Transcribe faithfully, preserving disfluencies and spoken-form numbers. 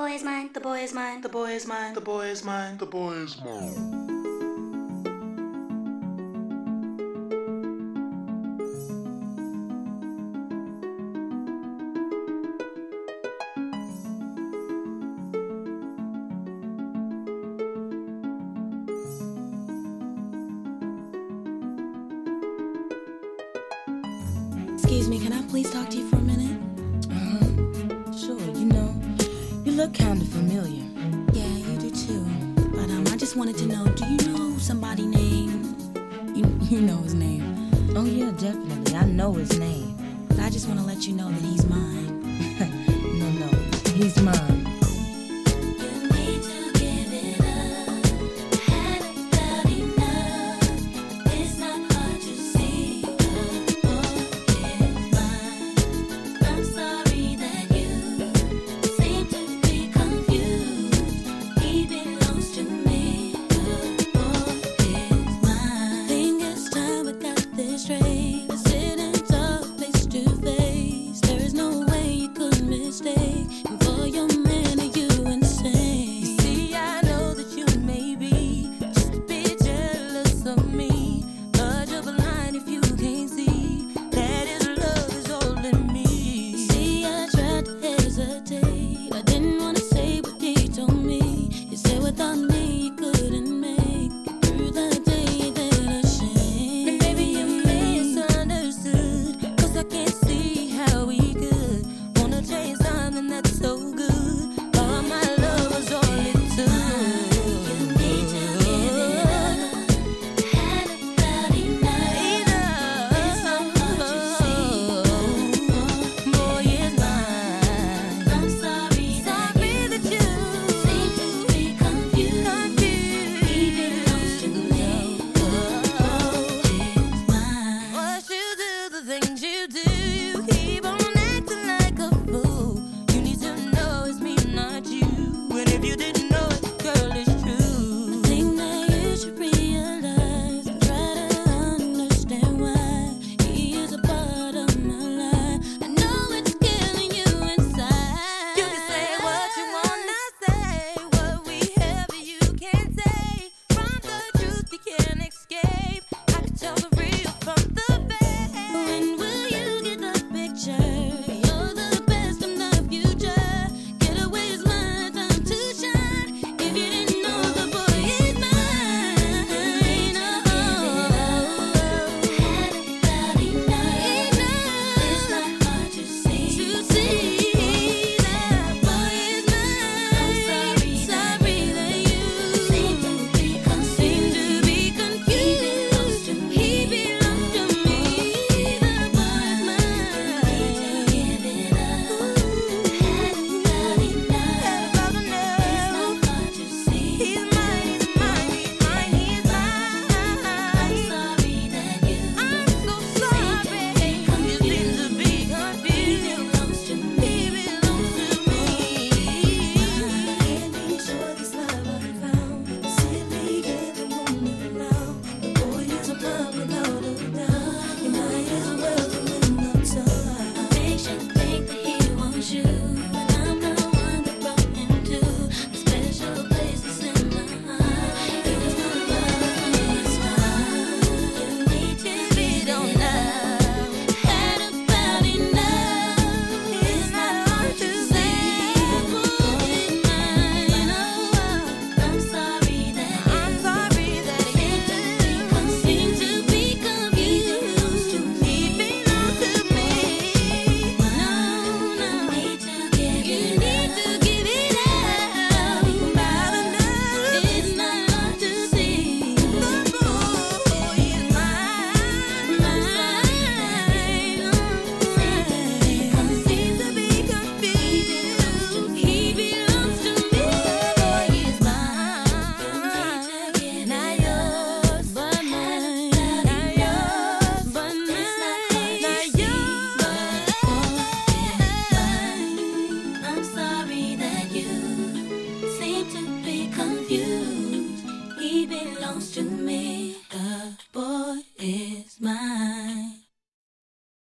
boy is mine, the boy is mine, the boy is mine, the boy is mine, the boy is mine. Excuse me, can I please talk to you for a minute? Uh-huh. Sure, you know, you look kind of familiar. Yeah, you do too. But um, I just wanted to know, do you know somebody named... You, you know his name. Oh, yeah, definitely. I know his name. But I just want to let you know that he's mine. No, no, he's mine.